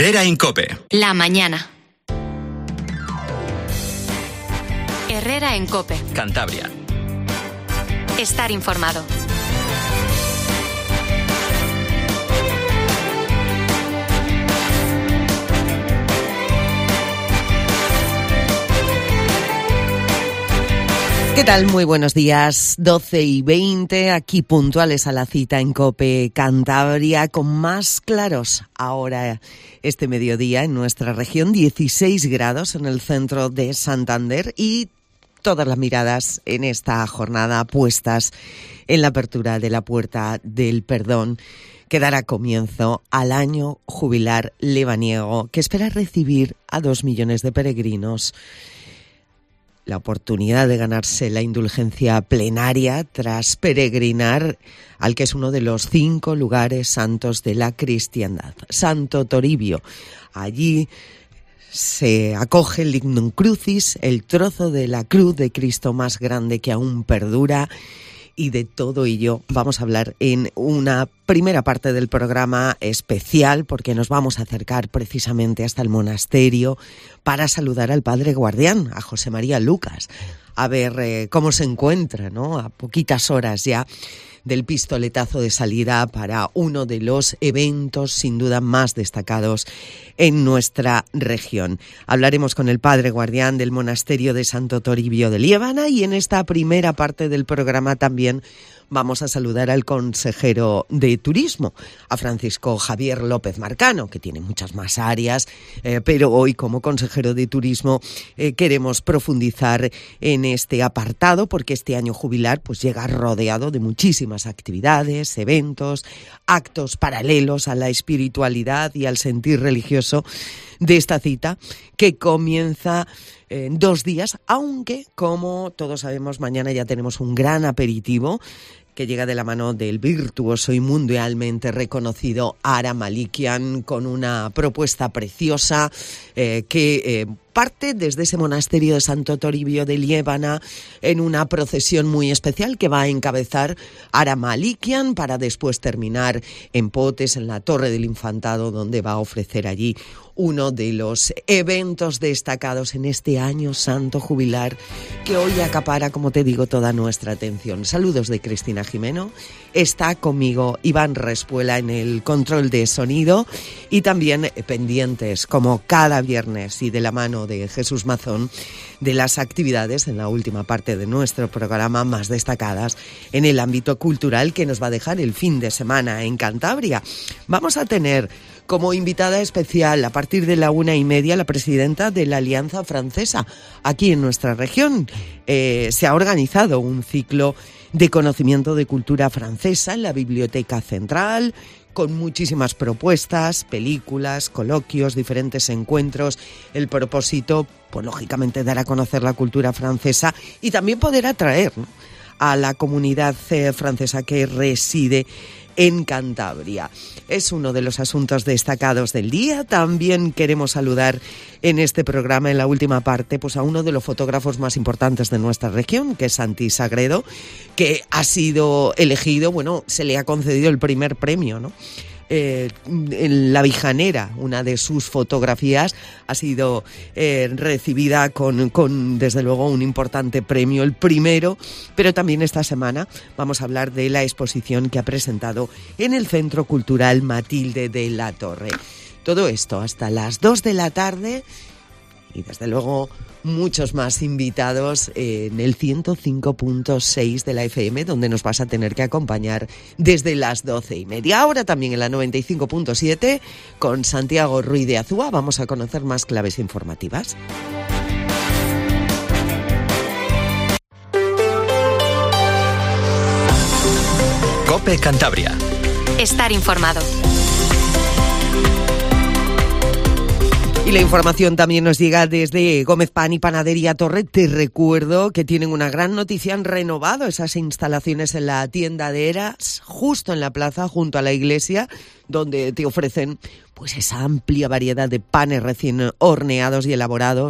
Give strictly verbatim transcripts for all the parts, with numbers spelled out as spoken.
Herrera en COPE. La mañana. Herrera en COPE. Cantabria. Estar informado. ¿Qué tal? Muy buenos días. doce y veinte, aquí puntuales a la cita en COPE Cantabria, con más claros ahora este mediodía en nuestra región, dieciséis grados en el centro de Santander y todas las miradas en esta jornada puestas en la apertura de la Puerta del Perdón, que dará comienzo al año jubilar lebaniego, que espera recibir a dos millones de peregrinos. La oportunidad de ganarse la indulgencia plenaria tras peregrinar al que es uno de los cinco lugares santos de la cristiandad, Santo Toribio. Allí se acoge el Lignum Crucis, el trozo de la cruz de Cristo más grande que aún perdura. Y de todo ello vamos a hablar en una primera parte del programa especial, porque nos vamos a acercar precisamente hasta el monasterio para saludar al Padre Guardián, a José María Lucas, a ver eh, cómo se encuentra, ¿no? A poquitas horas ya del pistoletazo de salida para uno de los eventos sin duda más destacados en nuestra región. Hablaremos con el Padre Guardián del monasterio de Santo Toribio de Liébana y en esta primera parte del programa también vamos a saludar al consejero de Turismo, a Francisco Javier López Marcano, que tiene muchas más áreas, eh, pero hoy como consejero de Turismo eh, queremos profundizar en este apartado, porque este año jubilar pues llega rodeado de muchísimas actividades, eventos, actos paralelos a la espiritualidad y al sentir religioso de esta cita, que comienza en dos días, aunque, como todos sabemos, mañana ya tenemos un gran aperitivo que llega de la mano del virtuoso y mundialmente reconocido Ara Malikian, con una propuesta preciosa eh, que eh, parte desde ese monasterio de Santo Toribio de Liébana en una procesión muy especial que va a encabezar Ara Malikian para después terminar en Potes, en la Torre del Infantado, donde va a ofrecer allí uno de los eventos destacados en este año santo jubilar que hoy acapara, como te digo, toda nuestra atención. Saludos de Cristina Jimeno. Está conmigo Iván Respuela en el control de sonido y también pendientes, como cada viernes y de la mano de Jesús Mazón, de las actividades en la última parte de nuestro programa más destacadas en el ámbito cultural que nos va a dejar el fin de semana en Cantabria. Vamos a tener como invitada especial a partir de la una y media la presidenta de la Alianza Francesa aquí en nuestra región. Eh, se ha organizado un ciclo de conocimiento de cultura francesa en la Biblioteca Central, con muchísimas propuestas, películas, coloquios, diferentes encuentros. El propósito, pues lógicamente, dar a conocer la cultura francesa y también poder atraer, ¿no?, a la comunidad eh, francesa que reside en Cantabria. Es uno de los asuntos destacados del día. También queremos saludar en este programa, en la última parte, pues a uno de los fotógrafos más importantes de nuestra región, que es Santi Sagredo, que ha sido elegido, bueno, se le ha concedido el primer premio, ¿no? Eh, en La Vijanera, una de sus fotografías ha sido eh, recibida con, con, desde luego, un importante premio, el primero, pero también esta semana vamos a hablar de la exposición que ha presentado en el Centro Cultural Matilde de la Torre. Todo esto hasta las dos de la tarde y, desde luego, muchos más invitados en el ciento cinco punto seis de la F M, donde nos vas a tener que acompañar desde las doce y media. Ahora también en la noventa y cinco punto siete con Santiago Ruiz de Azúa vamos a conocer más claves informativas. COPE Cantabria. Estar informado. Y la información también nos llega desde Gómez Pan y Panadería Torre. Te recuerdo que tienen una gran noticia: han renovado esas instalaciones en la tienda de Eras, justo en la plaza, junto a la iglesia, donde te ofrecen pues esa amplia variedad de panes recién horneados y elaborados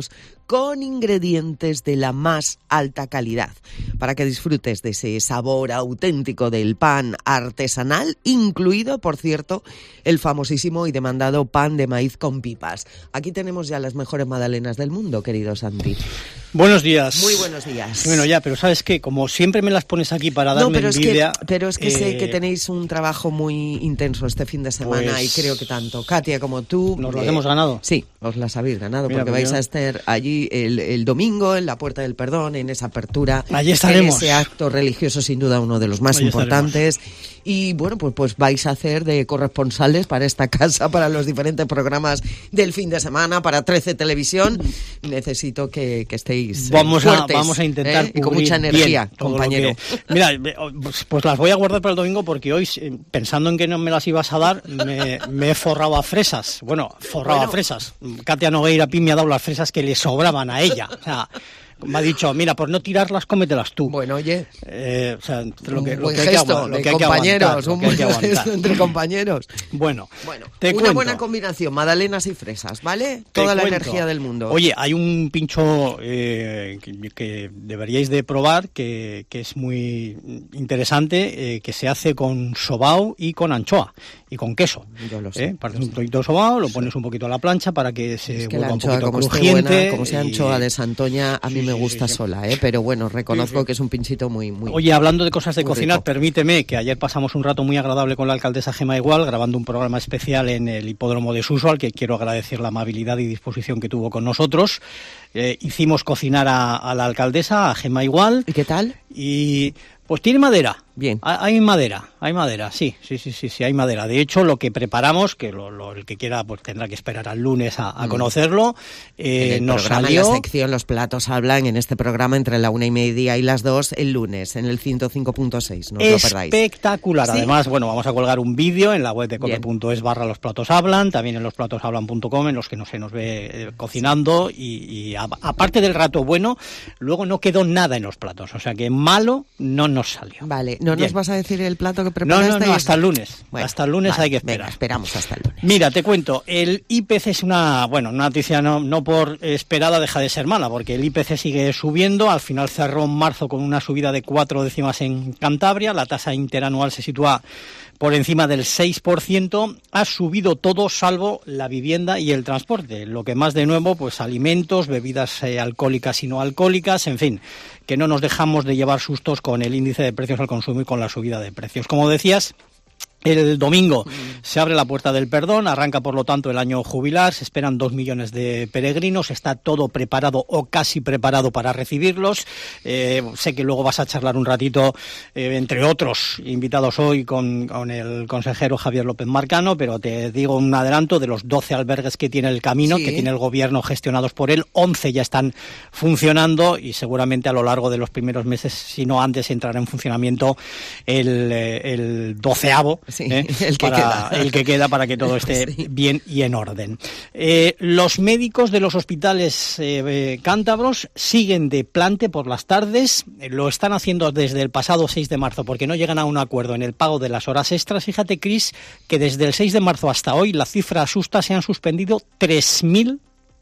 con ingredientes de la más alta calidad, para que disfrutes de ese sabor auténtico del pan artesanal, incluido, por cierto, el famosísimo y demandado pan de maíz con pipas. Aquí tenemos ya las mejores magdalenas del mundo, querido Santi. Buenos días. Muy buenos días. Bueno, ya, pero ¿sabes qué? Como siempre me las pones aquí para darme no, pero envidia... Es que, pero es que eh, sé que tenéis un trabajo muy intenso este fin de semana pues, y creo que tanto Katia como tú... ¿Nos las eh, hemos ganado? Sí, os las habéis ganado. Mira, porque vais yo... a estar allí el, el domingo en la Puerta del Perdón, en esa apertura. Allí estaremos. En ese acto religioso, sin duda, uno de los más Allí importantes. Estaremos. Y bueno, pues, pues vais a hacer de corresponsales para esta casa, para los diferentes programas del fin de semana, para trece Televisión. Necesito que, que estéis vamos fuertes, a Vamos a intentar ¿eh? Y con mucha energía, compañero. Que, mira, pues las voy a guardar para el domingo porque hoy, pensando en que no me las ibas a dar, me, me he forrado a fresas. Bueno, forrado bueno. a fresas. Katia Nogueira Pin me ha dado las fresas que le sobraban a ella. O sea, me ha dicho, mira, por no tirarlas, cómetelas tú. Bueno, oye. Eh, o sea, lo que, un lo buen que gesto hay que, de lo que compañeros, hay que aguantar, un buen gesto entre compañeros. Bueno, bueno te una cuento. buena combinación, magdalenas y fresas, ¿vale? Te Toda la cuento. energía del mundo. Oye, hay un pincho eh, que, que deberíais de probar, que, que es muy interesante, eh, que se hace con sobao y con anchoa y con queso. Yo lo sé. ¿Eh? Partes un poquito de sobao, lo pones un poquito a la plancha para que se es que vuelva la anchoa, un poquito como crujiente. Esté buena, como sea y... anchoa de Santoña, a mí sí, me gusta sí, sí, sola, ¿eh? Pero bueno, reconozco sí, sí. que es un pinchito muy, muy... Oye, hablando de cosas de cocinar, rico. Permíteme que ayer pasamos un rato muy agradable con la alcaldesa Gemma Igual, grabando un programa especial en el hipódromo de Suso, al que quiero agradecer la amabilidad y disposición que tuvo con nosotros. Eh, hicimos cocinar a, a la alcaldesa, a Gemma Igual. ¿Y qué tal? Y pues tiene madera. Bien. Hay madera, hay madera, sí, sí, sí, sí, sí, hay madera. De hecho, lo que preparamos, que lo, lo, el que quiera pues tendrá que esperar al lunes a, a conocerlo, eh, en el nos programa, salió... en la sección Los Platos Hablan, en este programa entre la una y media y las dos, el lunes, en el ciento cinco punto seis, no os lo perdáis. Espectacular, ¿Sí? Además, bueno, vamos a colgar un vídeo en la web de cope punto es barra Los Platos Hablan, también en los platos hablan punto com, en los que no se nos ve eh, cocinando, y, y a, aparte del rato bueno, luego no quedó nada en los platos, o sea que malo no nos salió. Vale, ¿no Bien. nos vas a decir el plato que preparaste? No, no, no, hasta el lunes. Bueno, hasta el lunes vale, hay que esperar. Venga, esperamos hasta el lunes. Mira, te cuento, el I P C es una, bueno, una noticia no, no por esperada deja de ser mala, porque el I P C sigue subiendo, al final cerró en marzo con una subida de cuatro décimas en Cantabria, la tasa interanual se sitúa por encima del seis por ciento, ha subido todo salvo la vivienda y el transporte, lo que más de nuevo, pues alimentos, bebidas eh, alcohólicas y no alcohólicas, en fin, que no nos dejamos de llevar sustos con el índice de precios al consumo y con la subida de precios. Como decías, el domingo se abre la Puerta del Perdón, arranca por lo tanto el año jubilar, se esperan dos millones de peregrinos, está todo preparado o casi preparado para recibirlos. Eh, sé que luego vas a charlar un ratito, eh, entre otros invitados hoy, con, con el consejero Javier López Marcano, pero te digo un adelanto de los doce albergues que tiene el Camino, sí. que tiene el gobierno gestionados por él, once ya están funcionando y seguramente a lo largo de los primeros meses, si no antes, entrará en funcionamiento el, el doceavo. Sí, ¿eh? el, que para, queda. el que queda para que todo esté sí. bien y en orden. Eh, los médicos de los hospitales eh, eh, cántabros siguen de plante por las tardes, eh, lo están haciendo desde el pasado seis de marzo porque no llegan a un acuerdo en el pago de las horas extras. Fíjate, Cris, que desde el seis de marzo hasta hoy la cifra asusta, se han suspendido tres mil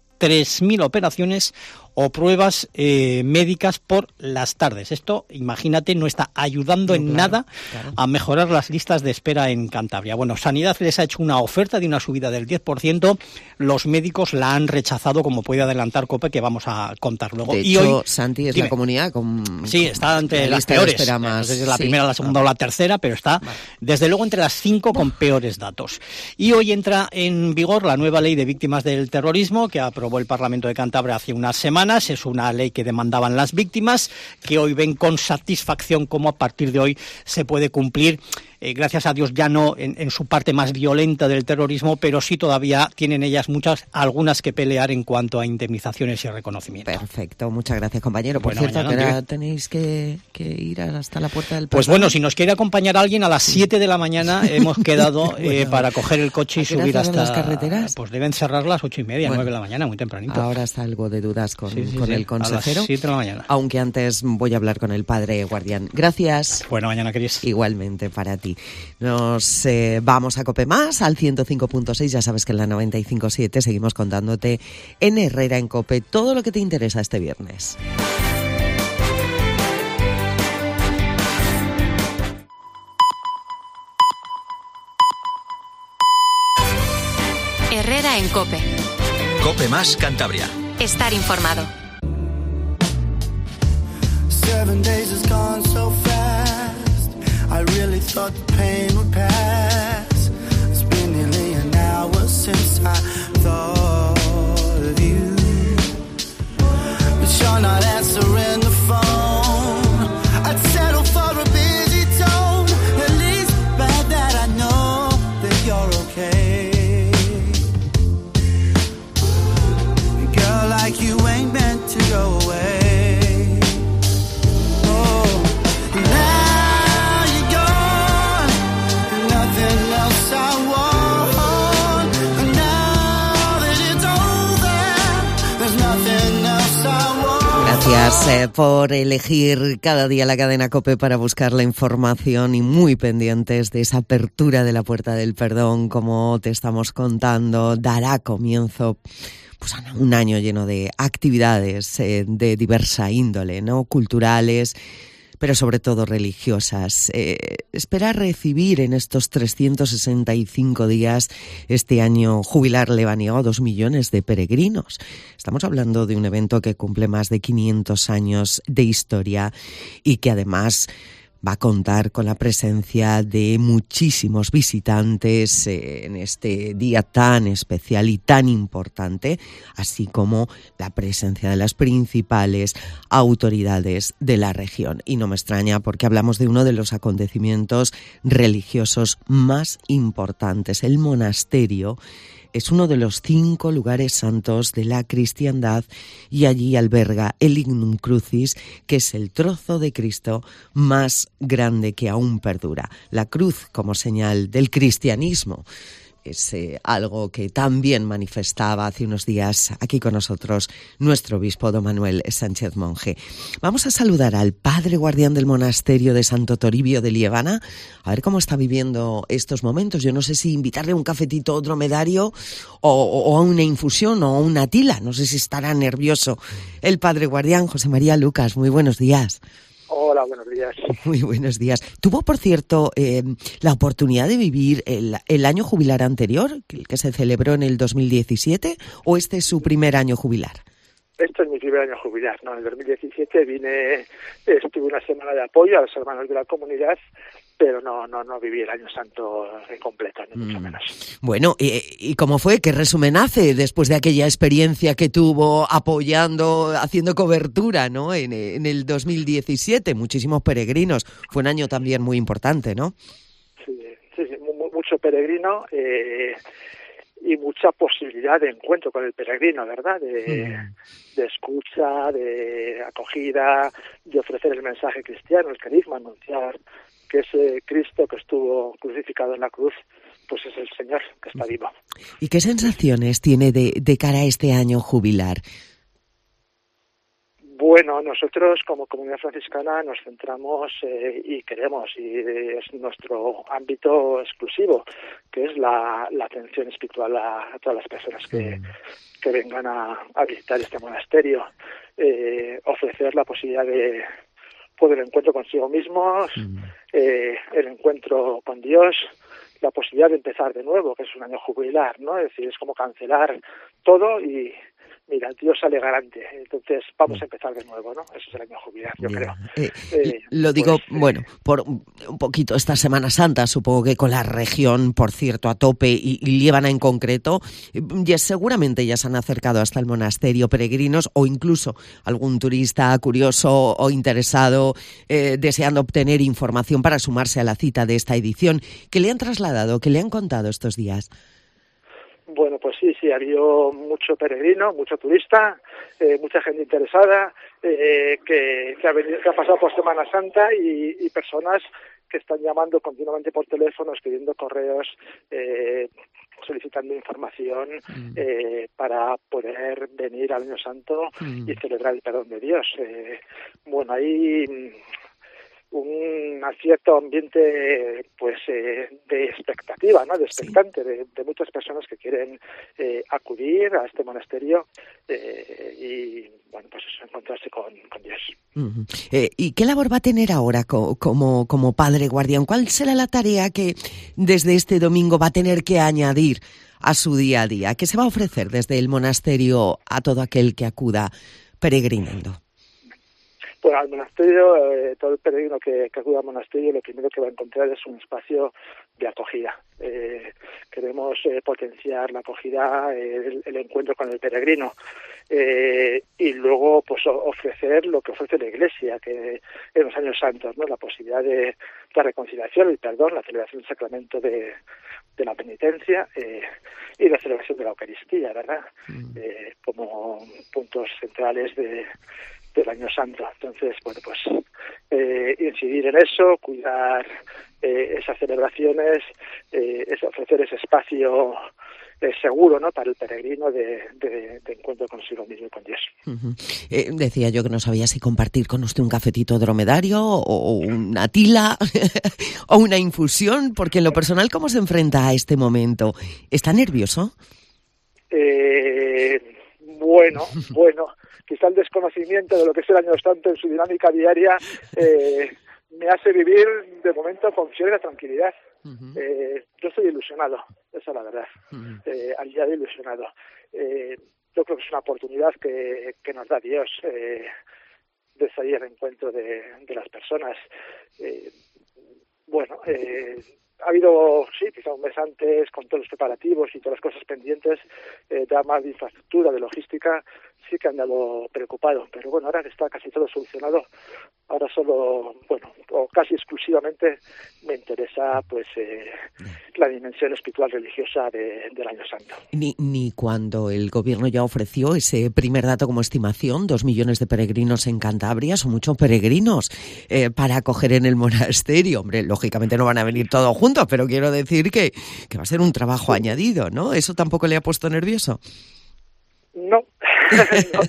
operaciones o pruebas eh, médicas por las tardes. Esto, imagínate, no está ayudando no, en claro, nada claro. a mejorar las listas de espera en Cantabria. Bueno, Sanidad les ha hecho una oferta de una subida del diez por ciento. Los médicos la han rechazado, como puede adelantar COPE, que vamos a contar luego. De y hecho, hoy, Santi es dime, la comunidad con... Sí, está entre la las peores. Más, no sé si es la sí, primera, la segunda ah. o la tercera, pero está, vale. desde luego, entre las cinco con peores datos. Y hoy entra en vigor la nueva ley de víctimas del terrorismo, que aprobó el Parlamento de Cantabria hace unas semanas. Es una ley que demandaban las víctimas, que hoy ven con satisfacción cómo a partir de hoy se puede cumplir. Eh, gracias a Dios ya no en, en su parte más violenta del terrorismo, pero sí todavía tienen ellas muchas, algunas que pelear en cuanto a indemnizaciones y reconocimiento. Perfecto, muchas gracias, compañero. Por bueno, cierto, que ahora tenéis que, que ir hasta la Puerta del Perdón. Pues bueno, si nos quiere acompañar alguien, a las siete de la mañana hemos quedado bueno, eh, para coger el coche y subir hasta... las carreteras? Pues deben cerrar las ocho y media, bueno, nueve de la mañana, muy tempranito. Ahora salgo de dudas con con, sí, sí, con sí, el consejero. A las siete de la mañana. Aunque antes voy a hablar con el padre Guardián. Gracias. Buena mañana, Cris. Igualmente para ti. Nos eh, vamos a Cope Más, al ciento cinco punto seis. Ya sabes que en la noventa y cinco punto siete seguimos contándote en Herrera en Cope todo lo que te interesa este viernes. Herrera en Cope. Cope Más Cantabria. Estar informado. Seven days has gone so fast. I really thought the pain would pass. It's been nearly an hour since I thought of you. But you're not answering the phone. I'd settle for a busy tone. At least by that I know that you're okay. Girl, like you ain't meant to go away. Gracias eh, por elegir cada día la cadena COPE para buscar la información y muy pendientes de esa apertura de la puerta del perdón, como te estamos contando, dará comienzo pues a un año lleno de actividades eh, de diversa índole, ¿no? Culturales, pero sobre todo religiosas. Eh, espera recibir en estos trescientos sesenta y cinco días este año jubilar lebaniego a dos millones de peregrinos. Estamos hablando de un evento que cumple más de quinientos años de historia y que además va a contar con la presencia de muchísimos visitantes eh, en este día tan especial y tan importante, así como la presencia de las principales autoridades de la región. Y no me extraña porque hablamos de uno de los acontecimientos religiosos más importantes. El monasterio es uno de los cinco lugares santos de la cristiandad y allí alberga el Lignum Crucis, que es el trozo de Cristo más grande que aún perdura. La cruz como señal del cristianismo es eh, algo que también manifestaba hace unos días aquí con nosotros nuestro obispo don Manuel Sánchez Monje. Vamos a saludar al padre guardián del monasterio de Santo Toribio de Liébana, a ver cómo está viviendo estos momentos. Yo no sé si invitarle un cafetito o dromedario o, o a una infusión o a una tila. No sé si estará nervioso el padre guardián. José María Lucas, muy buenos días. Hola, buenos días. Muy buenos días. ¿Tuvo, por cierto, eh, la oportunidad de vivir el, el año jubilar anterior, el que se celebró en el dos mil diecisiete, o este es su primer año jubilar? Este es mi primer año jubilar, ¿no? En el dos mil diecisiete vine, estuve una semana de apoyo a los hermanos de la comunidad, pero no no no viví el año santo completo, ni mucho menos. Bueno, ¿y, y cómo fue? ¿Qué resumen hace después de aquella experiencia que tuvo apoyando, haciendo cobertura, ¿no? En, en el dos mil diecisiete, muchísimos peregrinos. Fue un año también muy importante, ¿no? Sí, sí, sí mucho peregrino eh, y mucha posibilidad de encuentro con el peregrino, ¿verdad? De, mm. de escucha, de acogida, de ofrecer el mensaje cristiano, el carisma, anunciar que ese Cristo que estuvo crucificado en la cruz, pues es el Señor que está vivo. ¿Y qué sensaciones tiene de, de cara a este año jubilar? Bueno, nosotros como comunidad franciscana nos centramos eh, y queremos, y es nuestro ámbito exclusivo, que es la, la atención espiritual a, a todas las personas que, mm. que vengan a, a visitar este monasterio, eh, ofrecer la posibilidad de poder el encuentro consigo mismos, mm. eh, el encuentro con Dios, la posibilidad de empezar de nuevo, que es un año jubilar, ¿no? Es decir, es como cancelar todo y mira, Dios sale garante, entonces vamos a empezar de nuevo, ¿no? Ese es el año jubilar, yo Bien. creo. Eh, eh, lo digo, pues, bueno, por un poquito esta Semana Santa, supongo que con la región, por cierto, a tope y, y Liébana en concreto, ya seguramente ya se han acercado hasta el monasterio peregrinos o incluso algún turista curioso o interesado eh, deseando obtener información para sumarse a la cita de esta edición. ¿Qué le han trasladado? ¿Qué le han contado estos días? Bueno, pues sí, sí, ha habido mucho peregrino, mucho turista, eh, mucha gente interesada, eh, que, que, ha venido, que ha pasado por Semana Santa y, y personas que están llamando continuamente por teléfono, escribiendo correos, eh, solicitando información mm. eh, para poder venir al Año Santo Mm. y celebrar el perdón de Dios. Eh, bueno, hay un cierto ambiente pues eh, de expectativa, ¿no? De expectante, sí. de, de muchas personas que quieren eh, acudir a este monasterio eh, y bueno, pues eso, encontrarse con, con Dios. Uh-huh. Eh, ¿Y qué labor va a tener ahora co- como, como padre guardián? ¿Cuál será la tarea que desde este domingo va a tener que añadir a su día a día? ¿Qué se va a ofrecer desde el monasterio a todo aquel que acuda peregrinando? Bueno, al monasterio, eh, todo el peregrino que, que acuda al monasterio, lo primero que va a encontrar es un espacio de acogida. Eh, queremos eh, potenciar la acogida, eh, el, el encuentro con el peregrino, eh, y luego pues ofrecer lo que ofrece la Iglesia, que en los años santos, ¿no? La posibilidad de la reconciliación, el perdón, la celebración del sacramento de, de la penitencia eh, y la celebración de la Eucaristía, ¿verdad? Mm. Eh, como puntos centrales de del Año Santo. Entonces, bueno, pues eh, incidir en eso, cuidar eh, esas celebraciones, eh, es ofrecer ese espacio eh, seguro, ¿no?, para el peregrino de, de, de encuentro consigo mismo y con Dios. Uh-huh. Eh, decía yo que no sabía si compartir con usted un cafetito dromedario o una tila o una infusión, porque en lo personal, ¿cómo se enfrenta a este momento? ¿Está nervioso? Eh, bueno, bueno. Quizá el desconocimiento de lo que es el Año Santo en su dinámica diaria eh, me hace vivir de momento con cierta tranquilidad. Uh-huh. Eh, yo estoy ilusionado, esa es la verdad, uh-huh. eh, al día de ilusionado. Eh, yo creo que es una oportunidad que, que nos da Dios eh, de salir al encuentro de, de las personas. Eh, bueno, eh, ha habido, sí, quizá un mes antes, con todos los preparativos y todas las cosas pendientes, eh, de más de infraestructura, de logística, sí que han dado preocupado. Pero bueno, ahora que está casi todo solucionado, ahora solo, bueno, o casi exclusivamente me interesa pues eh, la dimensión espiritual religiosa de, del Año Santo. Ni, ni cuando el gobierno ya ofreció ese primer dato como estimación, dos millones de peregrinos en Cantabria, son muchos peregrinos eh, para acoger en el monasterio. Hombre, lógicamente no van a venir todos juntos, pero quiero decir que, que va a ser un trabajo sí. añadido, ¿no? ¿Eso tampoco le ha puesto nervioso? No, no,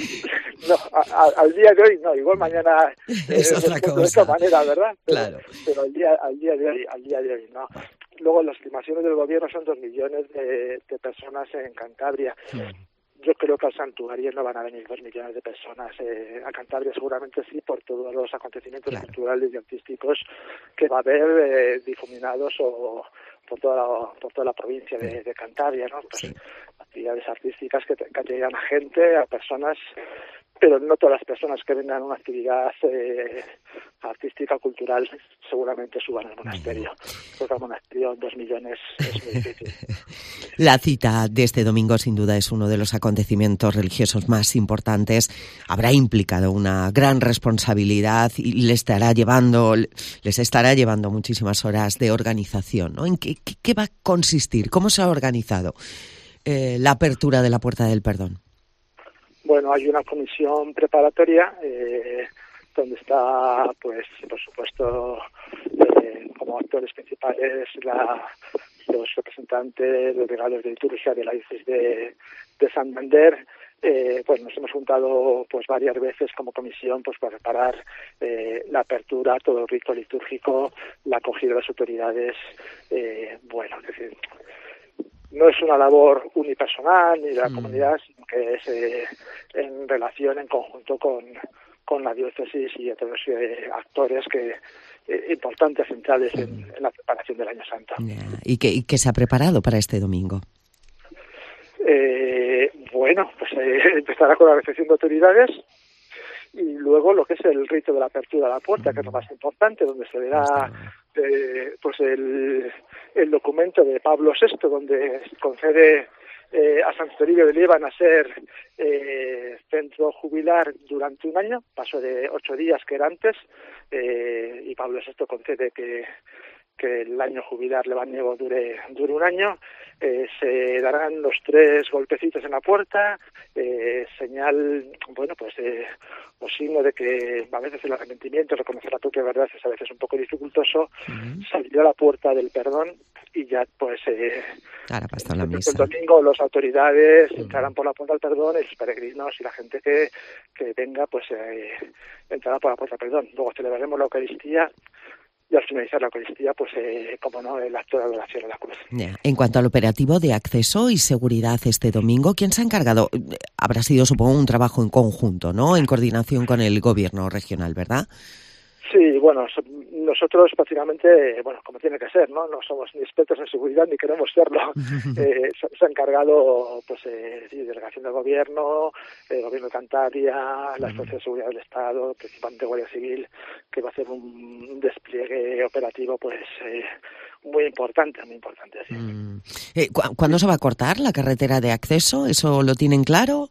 no a, a, al día de hoy no, igual mañana eh, es otra cosa. De esta manera, ¿verdad? Pero, claro. pero al día al día de hoy, al día de hoy no. Luego las estimaciones del gobierno son dos millones de, de personas en Cantabria. Sí. Yo creo que al santuario no van a venir dos millones de personas. Eh, a Cantabria seguramente sí, por todos los acontecimientos claro. culturales y artísticos que va a haber eh, difuminados o por toda la, por toda la provincia de, de Cantabria, ¿no? Pues, sí. Actividades artísticas que, que atraigan a gente, a personas, pero no todas las personas que vengan a una actividad eh, artística o cultural seguramente suban al monasterio. Porque al monasterio dos millones es muy difícil. La cita de este domingo sin duda es uno de los acontecimientos religiosos más importantes. Habrá implicado una gran responsabilidad y le estará llevando, les estará llevando muchísimas horas de organización, ¿no? ¿En qué, qué, qué va a consistir? ¿Cómo se ha organizado eh, la apertura de la Puerta del Perdón? Bueno, hay una comisión preparatoria eh, donde está, pues, por supuesto, eh, como actores principales la, los representantes, los delegados de liturgia de la diócesis de, de Santander. Eh, pues nos hemos juntado pues varias veces como comisión pues para preparar eh, la apertura, todo el rito litúrgico, la acogida de las autoridades. Eh, bueno, es decir, no es una labor unipersonal ni de la mm. comunidad, sino que es eh, en relación, en conjunto con, con la diócesis y otros eh, actores que eh, importantes, centrales en, mm. en la preparación del Año Santo. Yeah. ¿Y qué, y qué se ha preparado para este domingo? Eh, bueno, pues eh, empezará con la recepción de autoridades y luego lo que es el rito de la apertura de la puerta, mm. que es lo más importante, donde se verá eh, pues el, el documento de Pablo sexto, donde concede eh, a Santo Toribio de Líbano a ser eh, centro jubilar durante un año, paso de ocho días que era antes, eh, y Pablo sexto concede que que el año jubilar lebaniego dure, dure un año. Eh, se darán los tres golpecitos en la puerta, eh, señal, bueno, pues eh, o signo de que a veces el arrepentimiento, reconocer la propia verdad es a veces un poco dificultoso. Uh-huh. Salió a la puerta del perdón y ya pues eh, Ahora pasó la misa. El domingo las autoridades uh-huh. entrarán por la puerta del perdón y los peregrinos y la gente que, que venga pues eh, entrará por la puerta del perdón. Luego celebraremos la Eucaristía. Y al finalizar la Eucaristía, pues, eh, como no, el acto de adoración a la cruz. Yeah. En cuanto al operativo de acceso y seguridad este domingo, ¿quién se ha encargado? Habrá sido, supongo, un trabajo en conjunto, ¿no? En coordinación con el gobierno regional, ¿verdad? Sí, bueno, nosotros prácticamente, bueno, como tiene que ser, ¿no? No somos ni expertos en seguridad ni queremos serlo. eh, se, se ha encargado, pues, eh, sí, delegación del gobierno, el gobierno de Cantabria, las fuerzas de seguridad del Estado, principalmente Guardia Civil, que va a hacer un despliegue operativo, pues, eh, muy importante, muy importante. Sí. Mm. Eh, ¿cu- ¿Cuándo se va a cortar la carretera de acceso? ¿Eso lo tienen claro?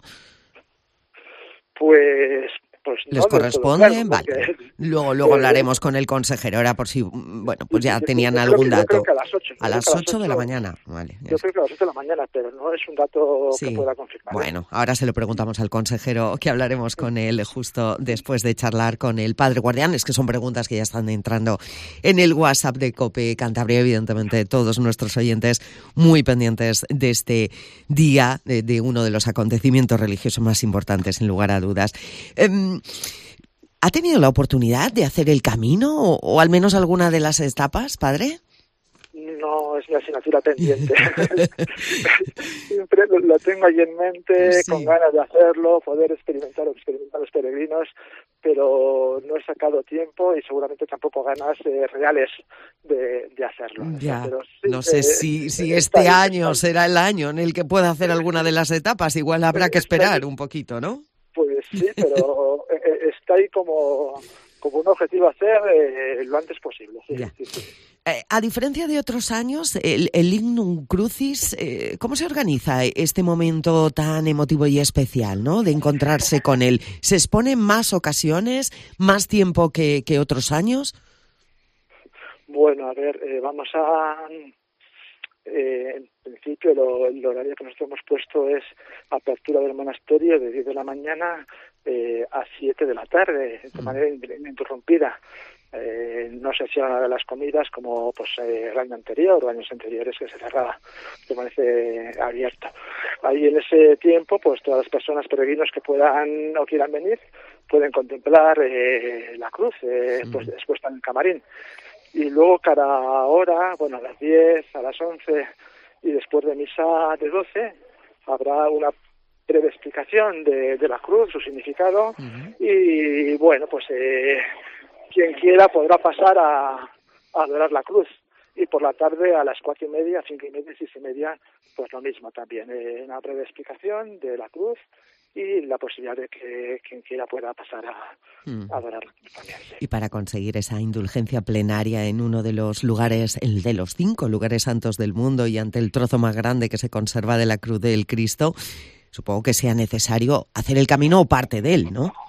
Pues... Pues les no, corresponde, claro, vale. Porque, luego luego eh, hablaremos con el consejero, ahora por si, bueno, pues ya yo, tenían yo algún que, dato. a las ocho. A las ocho de la mañana, vale. Yo creo que a las ocho de la mañana, pero no es un dato sí. que pueda confirmar. Bueno, ahora se lo preguntamos al consejero, que hablaremos con él justo después de charlar con el padre guardián. Es que son preguntas que ya están entrando en el WhatsApp de COPE Cantabria, evidentemente todos nuestros oyentes muy pendientes de este día, de, de uno de los acontecimientos religiosos más importantes, sin lugar a dudas. Eh, ¿Ha tenido la oportunidad de hacer el camino o, o al menos alguna de las etapas, padre? No, es mi asignatura pendiente. Siempre lo, lo tengo ahí en mente, sí. Con ganas de hacerlo, poder experimentar o experimentar los peregrinos, pero no he sacado tiempo y seguramente tampoco ganas eh, reales de, de hacerlo. Ya, pero sí, no sé eh, si, si eh, este ahí, año será el año en el que pueda hacer alguna de las etapas. Igual habrá que esperar un poquito, ¿no? Pues sí, pero está ahí como, como un objetivo a hacer eh, lo antes posible. Sí, sí, sí. Eh, a diferencia de otros años, el, el Lignum Crucis, eh, ¿cómo se organiza este momento tan emotivo y especial, ¿no? De encontrarse con él? ¿Se expone en más ocasiones, más tiempo que, que otros años? Bueno, a ver, eh, vamos a... Eh, en principio lo, el horario que nosotros hemos puesto es apertura del monasterio de diez de la mañana eh, a siete de la tarde, de manera ininterrumpida. Eh, no se hacían las comidas como pues eh, el año anterior o años anteriores que se cerraba, permanece abierto. Ahí en ese tiempo pues todas las personas peregrinos que puedan o quieran venir pueden contemplar eh, la cruz eh, pues expuesta en el camarín. Y luego cada hora, bueno, a las diez, a las once y después de misa de doce, habrá una breve explicación de, de la cruz, su significado, uh-huh. y bueno, pues eh, quien quiera podrá pasar a, a adorar la cruz. Y por la tarde a las cuatro y media, cinco y media, seis y media, pues lo mismo también, eh, una breve explicación de la cruz y la posibilidad de que quien quiera pueda pasar a, mm. a adorar también. Sí. Y para conseguir esa indulgencia plenaria en uno de los lugares, el de los cinco lugares santos del mundo y ante el trozo más grande que se conserva de la cruz del Cristo, supongo que sea necesario hacer el camino o parte de él, ¿no?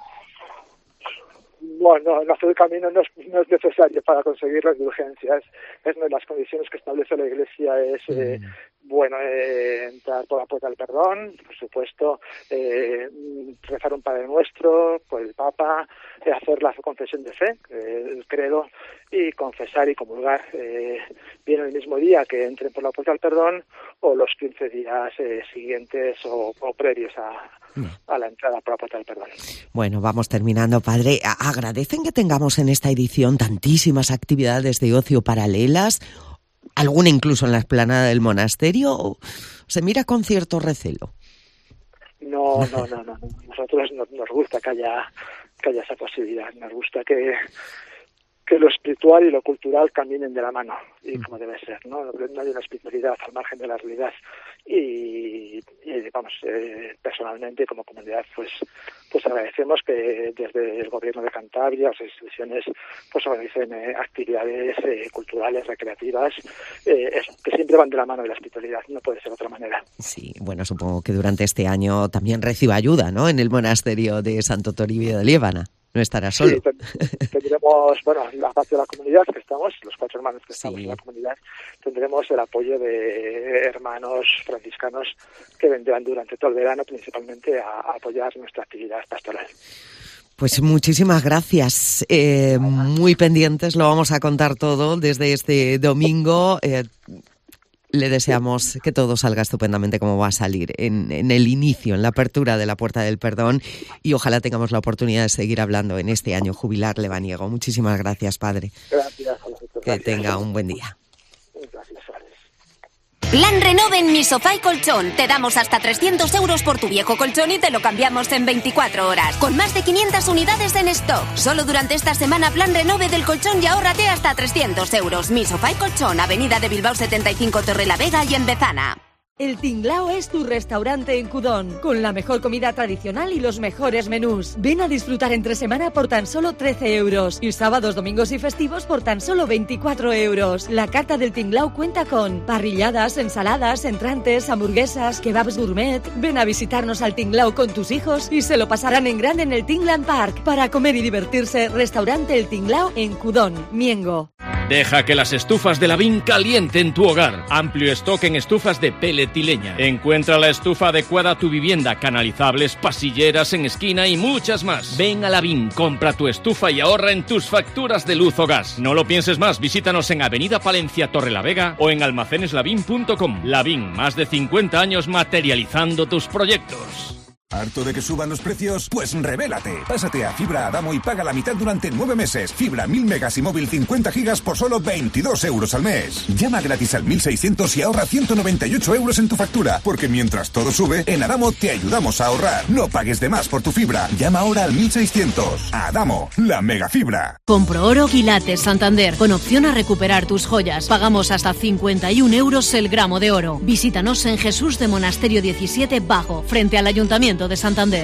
Bueno, no hacer el camino no es, no es necesario para conseguir la indulgencia. Es, es una de las condiciones que establece la Iglesia, es mm. eh, bueno eh, entrar por la puerta del perdón, por supuesto, eh, rezar un Padre Nuestro por el Papa, eh, hacer la confesión de fe, eh, el credo, y confesar y comulgar eh, bien el mismo día que entren por la puerta del perdón o los quince días eh, siguientes o, o previos a, a la entrada por la puerta del perdón. Bueno, vamos terminando, padre. ¿Agradecen que tengamos en esta edición tantísimas actividades de ocio paralelas? ¿Alguna incluso en la explanada del monasterio? ¿O se mira con cierto recelo? No, no, no, no. Nosotros nos, nos gusta que haya, que haya esa posibilidad. Nos gusta que... que lo espiritual y lo cultural caminen de la mano, y como debe ser, ¿no? No hay una espiritualidad al margen de la realidad. Y, y vamos, eh, personalmente, como comunidad, pues pues agradecemos que desde el Gobierno de Cantabria, las instituciones, pues organicen eh, actividades eh, culturales, recreativas, eh, eso, que siempre van de la mano de la espiritualidad, no puede ser de otra manera. Sí, bueno, supongo que durante este año también reciba ayuda, ¿no?, en el monasterio de Santo Toribio de Liébana. no estarás solo. Sí, ten, tendremos, bueno, la parte de la comunidad que estamos, los cuatro hermanos que estamos sí. en la comunidad, tendremos el apoyo de hermanos franciscanos que vendrán durante todo el verano principalmente a, a apoyar nuestra actividad pastoral. Pues muchísimas gracias. Eh, muy pendientes, lo vamos a contar todo desde este domingo. Eh, le deseamos que todo salga estupendamente como va a salir en, en el inicio, en la apertura de la Puerta del Perdón, y ojalá tengamos la oportunidad de seguir hablando en este año jubilar lebaniego. Muchísimas gracias, padre. Gracias a vosotros. Que tenga un buen día. Gracias, Alex. Plan Renove en Mi Sofá y Colchón. Te damos hasta trescientos euros por tu viejo colchón y te lo cambiamos en veinticuatro horas. Con más de quinientas unidades en stock. Solo durante esta semana Plan Renove del colchón y ahórrate hasta trescientos euros. Mi Sofá y Colchón, Avenida de Bilbao setenta y cinco, Torrelavega y en Bezana. El Tinglao es tu restaurante en Cudón, con la mejor comida tradicional y los mejores menús. Ven a disfrutar entre semana por tan solo trece euros y sábados, domingos y festivos por tan solo veinticuatro euros. La carta del Tinglao cuenta con parrilladas, ensaladas, entrantes, hamburguesas, kebabs gourmet. Ven a visitarnos al Tinglao con tus hijos y se lo pasarán en grande en el Tingland Park. Para comer y divertirse, restaurante El Tinglao en Cudón, Miengo. Deja que las estufas de Lavín calienten tu hogar. Amplio stock en estufas de pellet y leña. Encuentra la estufa adecuada a tu vivienda, canalizables, pasilleras en esquina y muchas más. Ven a Lavín, compra tu estufa y ahorra en tus facturas de luz o gas. No lo pienses más, visítanos en Avenida Palencia, Torrelavega o en almacenes lavín punto com. Lavín, más de cincuenta años materializando tus proyectos. ¿Harto de que suban los precios? Pues revélate. Pásate a Fibra Adamo y paga la mitad durante nueve meses. Fibra mil megas y móvil cincuenta gigas por solo veintidós euros al mes. Llama gratis al mil seiscientos y ahorra ciento noventa y ocho euros en tu factura. Porque mientras todo sube, en Adamo te ayudamos a ahorrar. No pagues de más por tu fibra. Llama ahora al mil seiscientos. Adamo, la mega fibra. Compro Oro Quilates Santander, con opción a recuperar tus joyas. Pagamos hasta cincuenta y un euros el gramo de oro. Visítanos en Jesús de Monasterio diecisiete Bajo, frente al Ayuntamiento de Santander.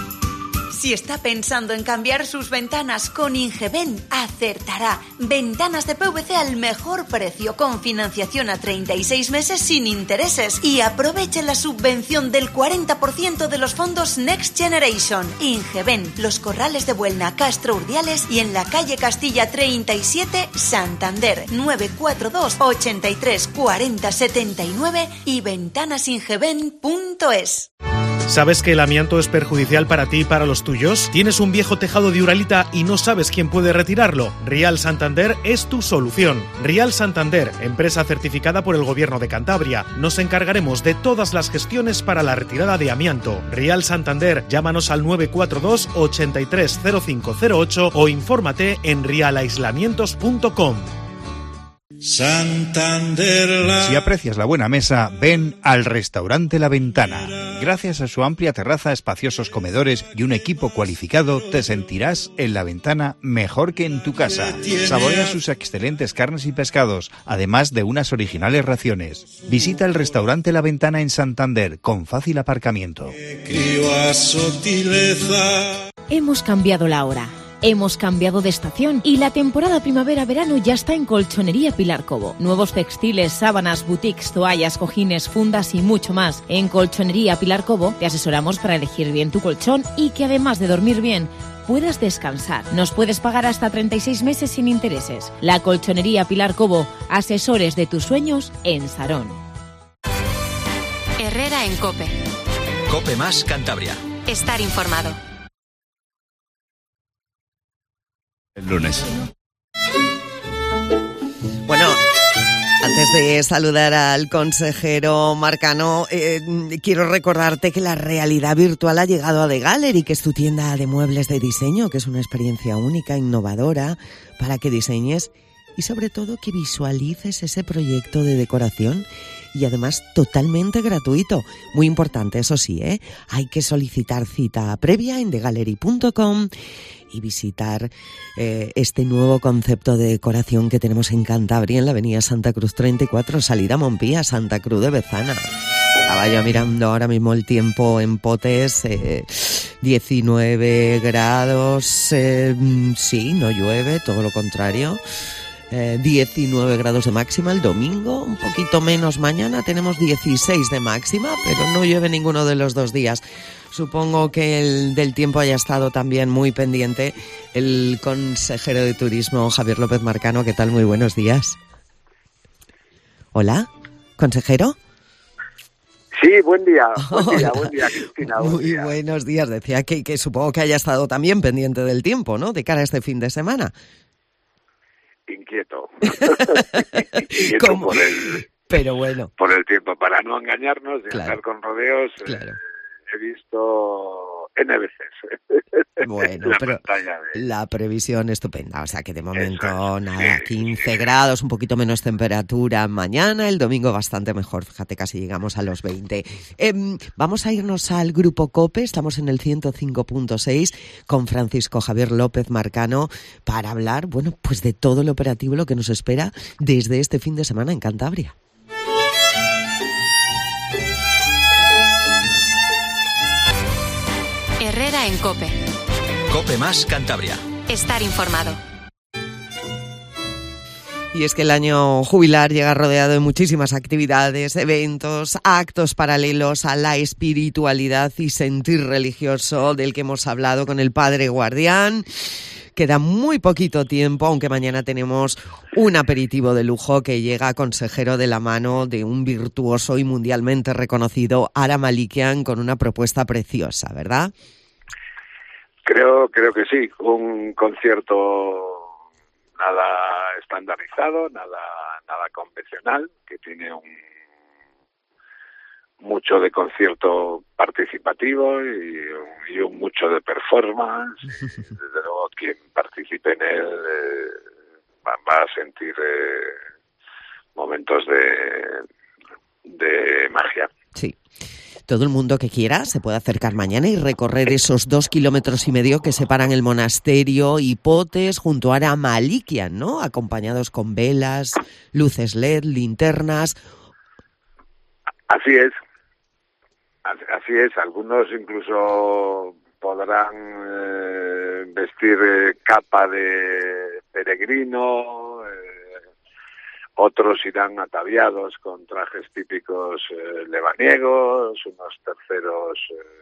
Si está pensando en cambiar sus ventanas con Ingeben, acertará. Ventanas de P V C al mejor precio, con financiación a treinta y seis meses sin intereses. Y aproveche la subvención del cuarenta por ciento de los fondos Next Generation. Ingeben, Los Corrales de Buelna, Castro Urdiales y en la calle Castilla treinta y siete, Santander. nueve cuatro dos, ochenta y tres, cuarenta, setenta y nueve y ventanasingeben punto es. ¿Sabes que el amianto es perjudicial para ti y para los tuyos? ¿Tienes un viejo tejado de Uralita y no sabes quién puede retirarlo? Rial Santander es tu solución. Rial Santander, empresa certificada por el Gobierno de Cantabria. Nos encargaremos de todas las gestiones para la retirada de amianto. Rial Santander, llámanos al nueve cuatro dos, ochenta y tres, cero cinco cero ocho o infórmate en rial aislamientos punto com. Santander. La... Si aprecias la buena mesa, ven al restaurante La Ventana. Gracias a su amplia terraza, espaciosos comedores y un equipo cualificado, te sentirás en La Ventana mejor que en tu casa. Saborea sus excelentes carnes y pescados, además de unas originales raciones. Visita el restaurante La Ventana en Santander, con fácil aparcamiento. Hemos cambiado la hora. Hemos cambiado de estación y la temporada primavera-verano ya está en Colchonería Pilar Cobo. Nuevos textiles, sábanas, boutiques, toallas, cojines, fundas y mucho más. En Colchonería Pilar Cobo te asesoramos para elegir bien tu colchón y que además de dormir bien, puedas descansar. Nos puedes pagar hasta treinta y seis meses sin intereses. La Colchonería Pilar Cobo, asesores de tus sueños en Sarón. Herrera en COPE. COPE más Cantabria. Estar informado. El lunes. Bueno, antes de saludar al consejero Marcano, eh, quiero recordarte que la realidad virtual ha llegado a The Gallery, que es tu tienda de muebles de diseño, que es una experiencia única, innovadora, para que diseñes y sobre todo que visualices ese proyecto de decoración y además totalmente gratuito. Muy importante, eso sí, ¿eh? Hay que solicitar cita previa en the gallery punto com y visitar eh, este nuevo concepto de decoración que tenemos en Cantabria, en la avenida Santa Cruz treinta y cuatro, salida Montpía, Santa Cruz de Bezana. Estaba yo mirando ahora mismo el tiempo en Potes, eh, diecinueve grados, eh, sí, no llueve, todo lo contrario. eh, diecinueve grados de máxima el domingo, un poquito menos mañana, tenemos dieciséis de máxima, pero no llueve ninguno de los dos días. Supongo que el del tiempo haya estado también muy pendiente el consejero de Turismo, Javier López Marcano. ¿Qué tal? Muy buenos días. Hola, consejero. Sí, buen día, buen día, buen día, Cristina. Buen Muy día. buenos días. Decía que, que supongo que haya estado también pendiente del tiempo, ¿no? De cara a este fin de semana. Inquieto. Inquieto ¿Cómo? por el, Pero bueno. por el tiempo. Para no engañarnos y Claro. andar con rodeos, Claro. eh, he visto N veces Bueno, la pero pantalla de... la previsión estupenda, o sea que de momento Eso es, nada, sí, quince sí. grados, un poquito menos temperatura mañana, el domingo bastante mejor, fíjate, casi llegamos a los veinte. Eh, vamos a irnos al Grupo COPE, estamos en el ciento cinco punto seis con Francisco Javier López Marcano para hablar, bueno, pues de todo el operativo, lo que nos espera desde este fin de semana en Cantabria. Herrera en COPE. COPE más Cantabria. Estar informado. Y es que el año jubilar llega rodeado de muchísimas actividades, eventos, actos paralelos a la espiritualidad y sentir religioso del que hemos hablado con el Padre Guardián. Queda muy poquito tiempo, aunque mañana tenemos un aperitivo de lujo que llega consejero de la mano de un virtuoso y mundialmente reconocido Ara Malikian con una propuesta preciosa, ¿verdad? Creo, creo que sí, un concierto nada estandarizado, nada, nada convencional, que tiene un mucho de concierto participativo y, y un mucho de performance. Desde luego quien participe en él eh, va, va a sentir eh, momentos de, de magia. Sí. Todo el mundo que quiera se puede acercar mañana y recorrer esos dos kilómetros y medio que separan el monasterio y Potes junto a Ara Malikian, ¿no? Acompañados con velas, luces L E D, linternas. Así es. Así es. Algunos incluso podrán eh, vestir eh, capa de peregrino, eh, otros irán ataviados con trajes típicos eh, lebaniegos, unos terceros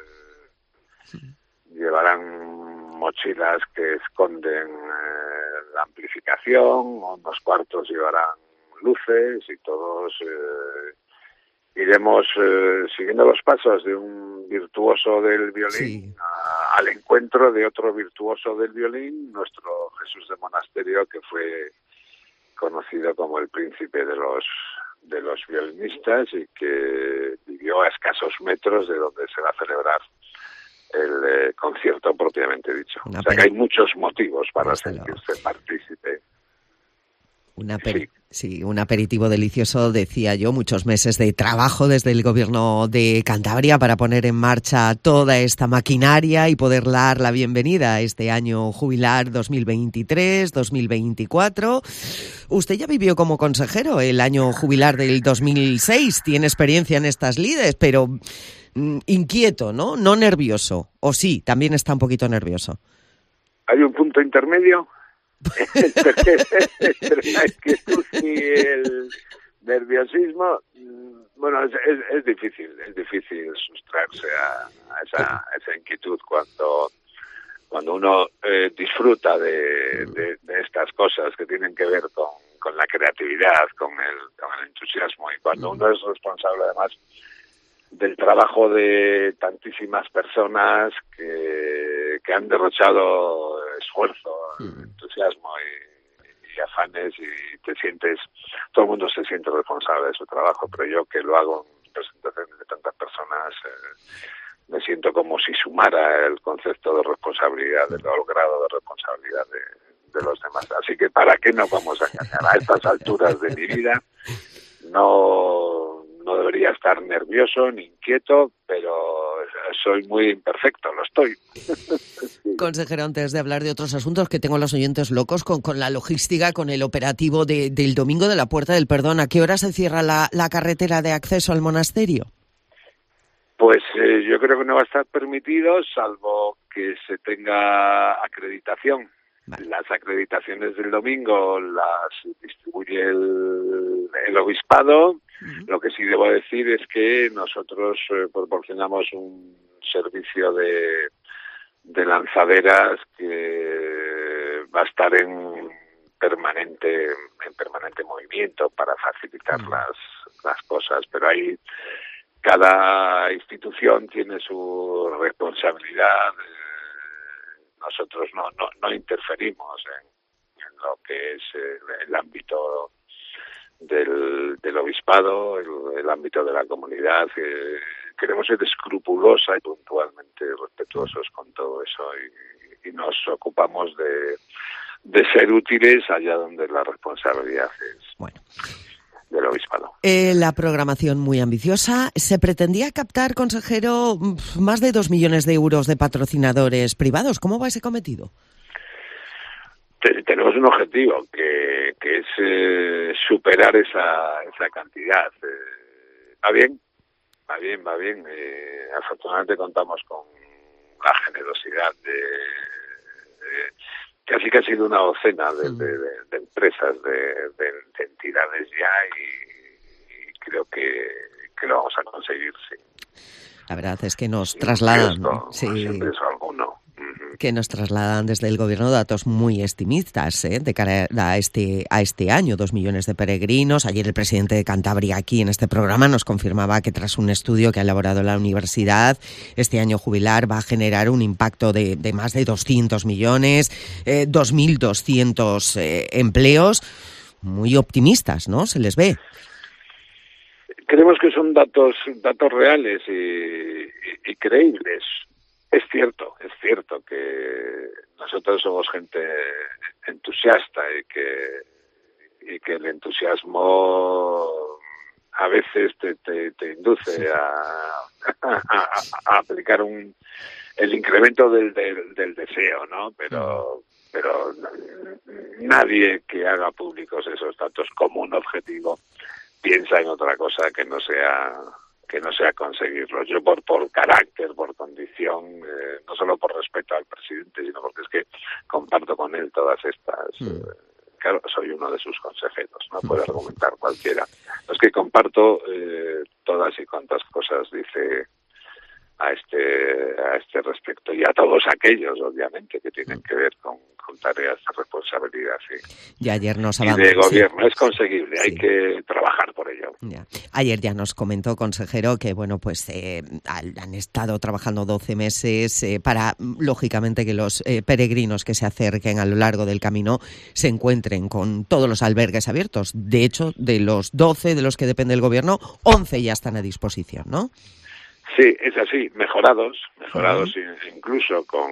eh, llevarán mochilas que esconden eh, la amplificación, unos cuartos llevarán luces y todos eh, iremos eh, siguiendo los pasos de un virtuoso del violín Sí. a, al encuentro de otro virtuoso del violín, nuestro Jesús de Monasterio, que fue conocido como el príncipe de los de los violinistas y que vivió a escasos metros de donde se va a celebrar el eh, concierto propiamente dicho. Una o sea pena. que hay muchos motivos para Desde luego. sentirse partícipe. Un, aperi- sí, un aperitivo delicioso, decía yo, muchos meses de trabajo desde el gobierno de Cantabria para poner en marcha toda esta maquinaria y poder dar la bienvenida a este año jubilar dos mil veintitrés dos mil veinticuatro. Usted ya vivió como consejero el año jubilar del dos mil seis, tiene experiencia en estas lides, pero mm, inquieto, ¿no? No nervioso. O sí, también está un poquito nervioso. Hay un punto intermedio entre, entre la inquietud y el nerviosismo. Bueno, es, es, es difícil, es difícil sustraerse a, a, esa, a esa inquietud cuando cuando uno eh, disfruta de, de, de estas cosas que tienen que ver con, con la creatividad, con el, con el entusiasmo, y cuando uno es responsable además del trabajo de tantísimas personas que, que han derrochado esfuerzo, entusiasmo y, y afanes, y te sientes, todo el mundo se siente responsable de su trabajo, pero yo que lo hago en presentaciones de tantas personas, eh, me siento como si sumara el concepto de responsabilidad, del grado de responsabilidad de, de los demás. Así que ¿para qué nos vamos a engañar? A estas alturas de mi vida no, no debería estar nervioso ni inquieto, pero soy muy imperfecto, lo estoy. Consejero, antes de hablar de otros asuntos, que tengo a los oyentes locos con, con la logística, con el operativo de, del domingo de la Puerta del Perdón, ¿a qué hora se cierra la, la carretera de acceso al monasterio? Pues eh, yo creo que no va a estar permitido, salvo que se tenga acreditación Vale. Las acreditaciones del domingo las distribuye el, el obispado. Uh-huh. Lo que sí debo decir es que nosotros eh, proporcionamos un servicio de, de lanzaderas que va a estar en permanente en permanente movimiento para facilitar uh-huh. las, las cosas, pero hay cada institución tiene su responsabilidad. Nosotros no no, no interferimos en, en lo que es el, el ámbito del, del obispado, el, el ámbito de la comunidad. Eh, queremos ser escrupulosa y puntualmente respetuosos con todo eso y, y nos ocupamos de, de ser útiles allá donde la responsabilidad es bueno. del obispado. Eh, la programación muy ambiciosa. Se pretendía captar, consejero, más de dos millones de euros de patrocinadores privados. ¿Cómo va ese cometido? Tenemos un objetivo que, que es eh, superar esa, esa cantidad. Eh, va bien, va bien, va bien. Eh, afortunadamente contamos con la generosidad de, de casi que ha sido una docena de, de, de, de empresas, de, de, de entidades ya y, y creo que, que lo vamos a conseguir, sí. La verdad es que nos trasladan, riesgo, sí, sin riesgo alguno. que nos trasladan desde el gobierno datos muy optimistas ¿eh? de cara a este a este año, dos millones de peregrinos. Ayer el presidente de Cantabria aquí en este programa nos confirmaba que tras un estudio que ha elaborado la universidad, este año jubilar va a generar un impacto de, de más de doscientos millones, eh, dos mil doscientos eh, empleos. Muy optimistas, ¿no? Se les ve. Creemos que son datos datos reales y, y, y creíbles. Es cierto, es cierto que nosotros somos gente entusiasta y que y que el entusiasmo a veces te, te, te induce sí. a, a, a aplicar un el incremento del, del, del deseo, ¿no? Pero pero nadie que haga públicos esos datos como un objetivo piensa en otra cosa que no sea que no sea conseguirlo. Yo por por carácter, por condición, eh, no solo por respeto al presidente, sino porque es que comparto con él todas estas... Mm. Eh, claro, soy uno de sus consejeros, no puede argumentar cualquiera. Es que comparto eh, todas y cuantas cosas dice a este a este respecto y a todos aquellos, obviamente, que tienen que ver con, con tareas de responsabilidad, sí. Y ayer nos y de gobierno sí. Es conseguible, sí. Hay que trabajar por ello. Ya. Ayer ya nos comentó, consejero, que bueno, pues eh, han estado trabajando doce meses eh, para, lógicamente, que los eh, peregrinos que se acerquen a lo largo del camino se encuentren con todos los albergues abiertos. De hecho, de los doce de los que depende el gobierno, once ya están a disposición, ¿no? Sí, es así, mejorados, mejorados uh-huh. incluso con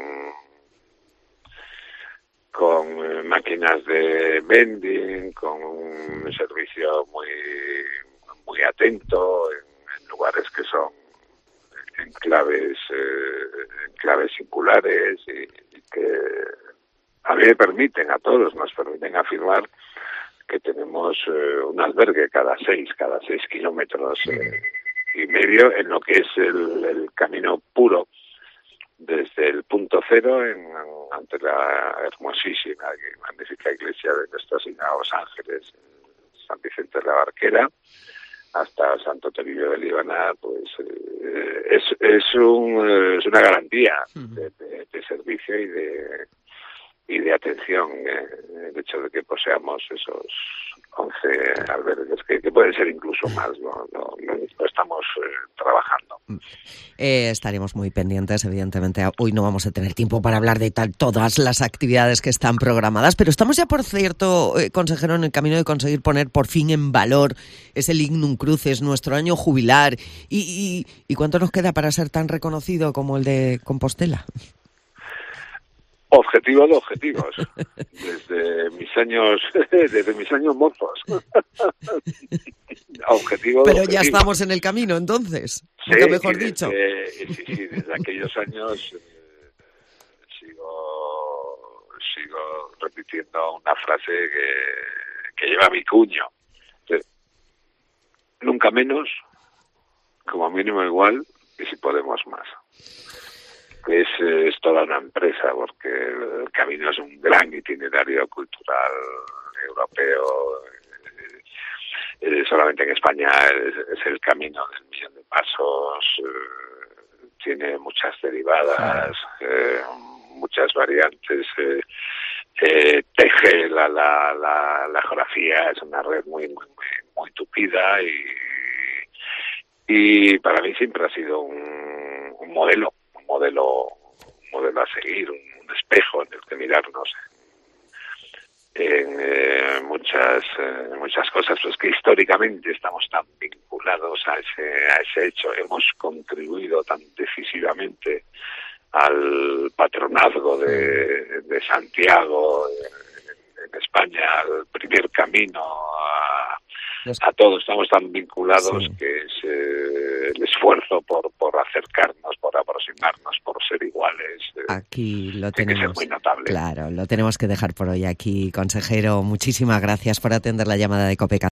con eh, máquinas de vending, con un servicio muy muy atento en, en lugares que son en claves eh, en claves singulares y, y que a mí me permiten, a todos nos permiten afirmar que tenemos eh, un albergue cada seis, cada seis kilómetros eh, y medio en lo que es el, el camino puro desde el punto cero en, ante la hermosísima y magnífica iglesia de Nuestra Señora de los Ángeles en San Vicente de la Barquera hasta Santo Toribio de Líbana, pues eh, es es, un, es una garantía de, de, de servicio y de y de atención eh, el hecho de que poseamos esos once albergues, que, que pueden ser incluso más, lo, lo, lo estamos eh, trabajando. Eh, estaremos muy pendientes, evidentemente. Hoy no vamos a tener tiempo para hablar de tal, todas las actividades que están programadas, pero estamos ya, por cierto, eh, consejero, en el camino de conseguir poner por fin en valor ese Lignum Crucis, nuestro año jubilar. ¿Y, y, y cuánto nos queda para ser tan reconocido como el de Compostela? Objetivo de objetivos, desde mis años, desde mis años mozos. Objetivo de Pero objetivo. Ya estamos en el camino, entonces, sí, nunca mejor desde, dicho. Sí, sí, desde aquellos años eh, sigo, sigo repitiendo una frase que, que lleva mi cuño. Entonces, nunca menos, como mínimo igual, y si podemos más. Que es es toda una empresa, porque el Camino es un gran itinerario cultural europeo. Eh, solamente en España es, es el Camino del Millón de Pasos, eh, tiene muchas derivadas, eh, muchas variantes, eh, eh, teje la, la, la, la geografía, es una red muy, muy, muy, muy tupida y, y para mí siempre ha sido un, un modelo, un modelo, un modelo a seguir, un, un espejo en el que mirarnos en eh, muchas eh, muchas cosas, pues que históricamente estamos tan vinculados a ese a ese hecho, hemos contribuido tan decisivamente al patronazgo de, de Santiago en, en España, al primer camino, a, a todos estamos tan vinculados, sí, que es eh, el esfuerzo por, por acercarnos, por aproximarnos, por ser iguales. Eh, aquí lo tiene tenemos. Que ser muy notable. Claro, lo tenemos que dejar por hoy aquí, consejero. Muchísimas gracias por atender la llamada de COPE.